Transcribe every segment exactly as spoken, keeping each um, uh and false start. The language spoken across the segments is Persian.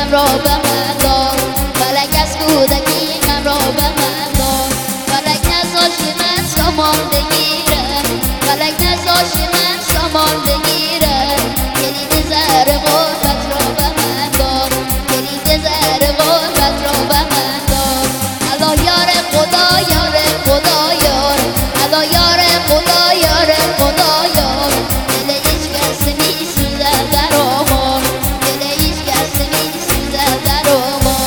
غم را به من داد، فلک از کودکی غم را به من داد. فلک نذاشت من سامان بگیرم، فلک نذاشت من سامان بگیرم. کلید زهر غربت را به من داد، کلید زهر غربت را به من داد. الا یار خدا یار خدا یار، الا یار خدا یار خدا یار. دل هیچ کس میسوزد در آمار، دل هیچ کس میسوزد در آمار.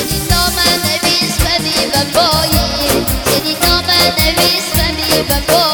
Bye.